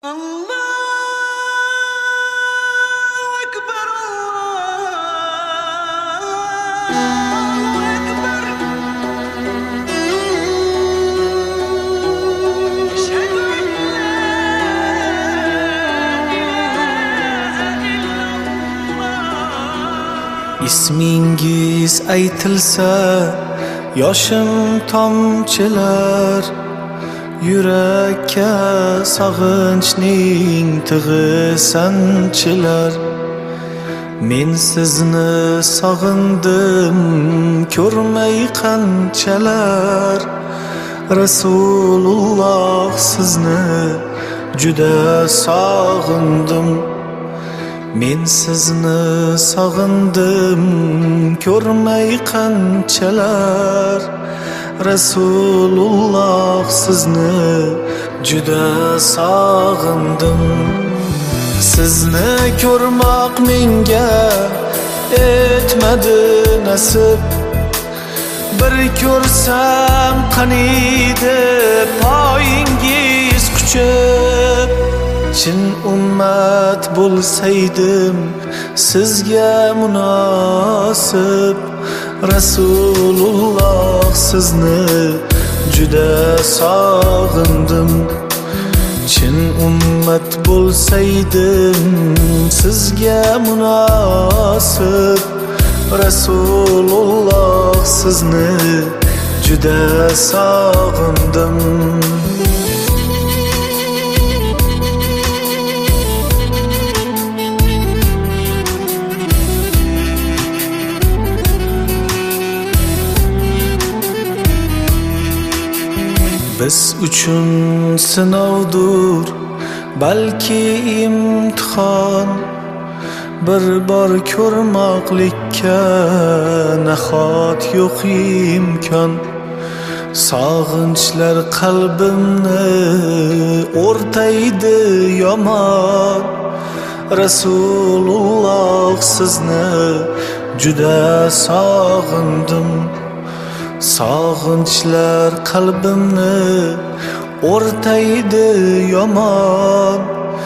İsmingiz aytilsa yoshim tomchilar, yurakka sog'inchning tig'i sanchilar. Men sizni sog'indim ko'rmay qanchalar, Rasululloh sizni juda sog'indim. Men sizni sog'indim ko'rmay qanchalar, Rasululloh sizni juda sog'indim. Sizni ko'rmoq menga etmadi nasib, bir ko'rsam qaniydi poyingiz quchib. Chin ummat bo'lsaydim sizga munosib, Rasululloh sizni juda sog'indim. Chin ummat bo'lsaydim sizga munosib, Rasululloh sizni juda sog'indim. Biz uchun sinovdur, balki imtihon, bir bor ko'rmoqlikka nahot yo'q imkon. Sog'inchlar qalbimni o'rtaydi yomon, Rasululloh sizni juda sog'indim. Sog'inchlar qalbimni o'rtaydi yomon,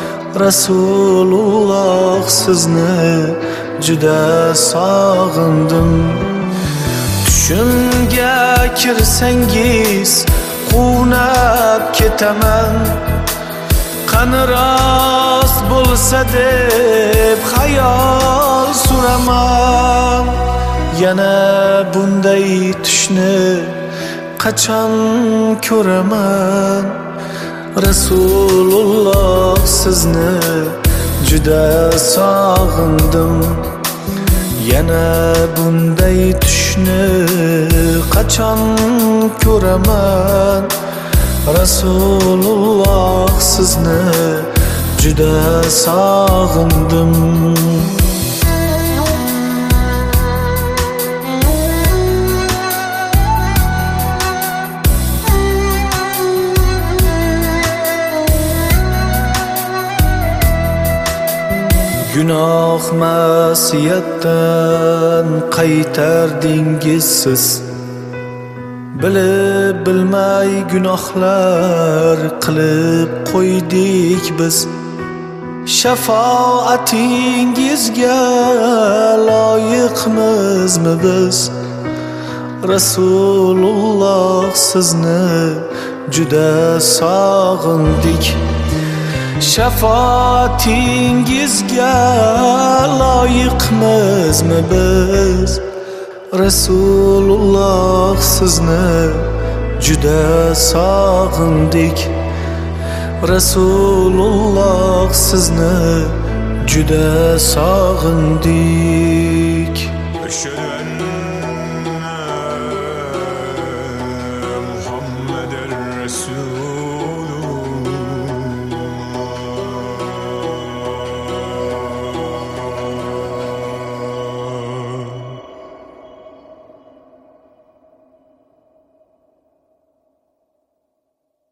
Rasululloh sizni juda sog'indim. Tushimga kirsangiz quvnab ketaman, qani rost bo'lsa deb xayol suraman. Yana bunday tushni qachon ko'raman, Rasululloh sizni juda sog'indim. Yana bunday tushni qachon ko'raman, Rasululloh sizni juda sog'indim. Gunoh ma'siyatdan qaytardingiz siz, bilib bilmay gunohlar qilib qo'ydik biz. Shafoatingizga loyiqmizmi biz, Rasululloh sizni juda sog'indik. Shafoatingizga loyiqmizmi biz, Rasululloh sizni juda sog'indik. Rasululloh sizni juda sog'indik.